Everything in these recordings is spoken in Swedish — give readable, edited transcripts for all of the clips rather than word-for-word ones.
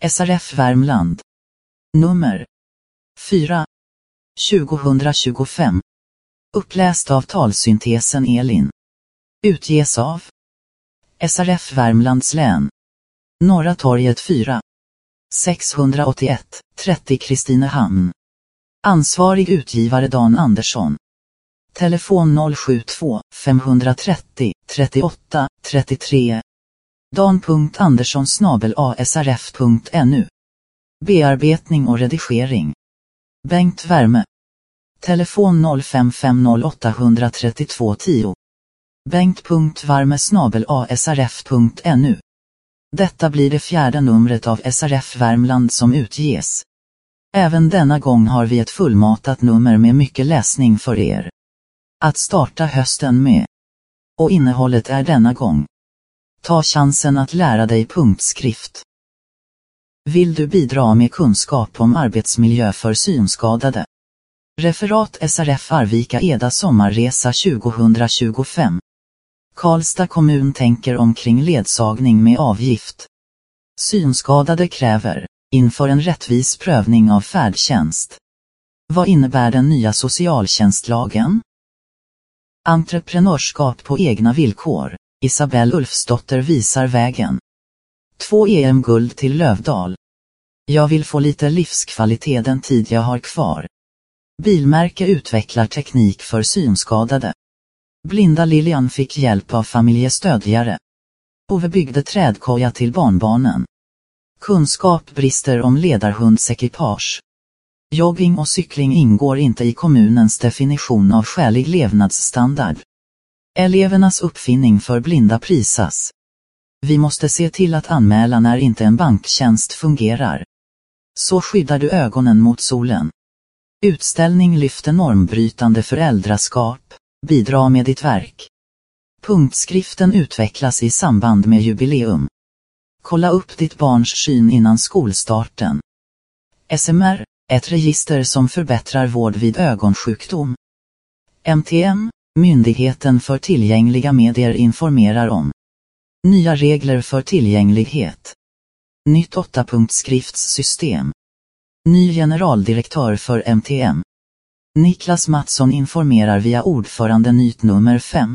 SRF Värmland. Nummer 4. 2025. Uppläst av talsyntesen Elin. Utges av SRF Värmlands län. Norra torget 4. 681, 30 Kristinehamn. Ansvarig utgivare Dan Andersson. Telefon 072 530 38 33. dan.andersson@srf.nu. Bearbetning och redigering Bengt Värme. Telefon 055 0832 10. bengt.varme@srf.nu. Detta blir det 4:e numret av SRF Värmland som utges. Även denna gång har vi ett fullmatat nummer med mycket läsning för er att starta hösten med. Och innehållet är denna gång: ta chansen att lära dig punktskrift. Vill du bidra med kunskap om arbetsmiljö för synskadade? Referat SRF Arvika Eda sommarresa 2025. Karlstad kommun tänker omkring ledsagning med avgift. Synskadade kräver, inför en rättvis prövning av färdtjänst. Vad innebär den nya socialtjänstlagen? Entreprenörskap på egna villkor. Isabelle Ulfsdotter visar vägen. 2 EM-guld till Lövdal. Jag vill få lite livskvalitet den tid jag har kvar. Bilmärke utvecklar teknik för synskadade. Blinda Lilian fick hjälp av familjestödjare. Ove byggde trädkoja till barnbarnen. Kunskap brister om ledarhundsekipage. Jogging och cykling ingår inte i kommunens definition av skälig levnadsstandard. Elevernas uppfinning för blinda prisas. Vi måste se till att anmälan när inte en banktjänst fungerar. Så skyddar du ögonen mot solen. Utställning lyfter normbrytande föräldraskap. Bidra med ditt verk. Punktskriften utvecklas i samband med jubileum. Kolla upp ditt barns syn innan skolstarten. SMR, ett register som förbättrar vård vid ögonsjukdom. MTM, Myndigheten för tillgängliga medier informerar om nya regler för tillgänglighet. Nytt 8-punktsskriftsystem. Ny generaldirektör för MTM. Niklas Mattsson informerar via ordförande nytt nummer 5,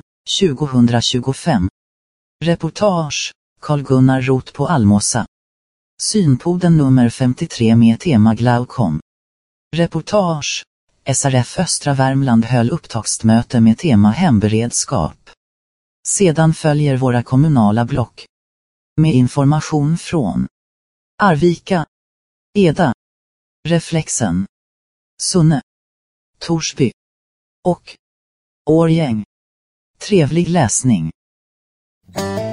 2025. Reportage, Carl-Gunnar Roth på Almosa. Synpoden nummer 53 med tema glaukom. Reportage, SRF Östra Värmland höll upptaktsmöte med tema hemberedskap. Sedan följer våra kommunala block. Med information från Arvika, Eda, Reflexen, Sunne, Torsby och Årgäng. Trevlig läsning.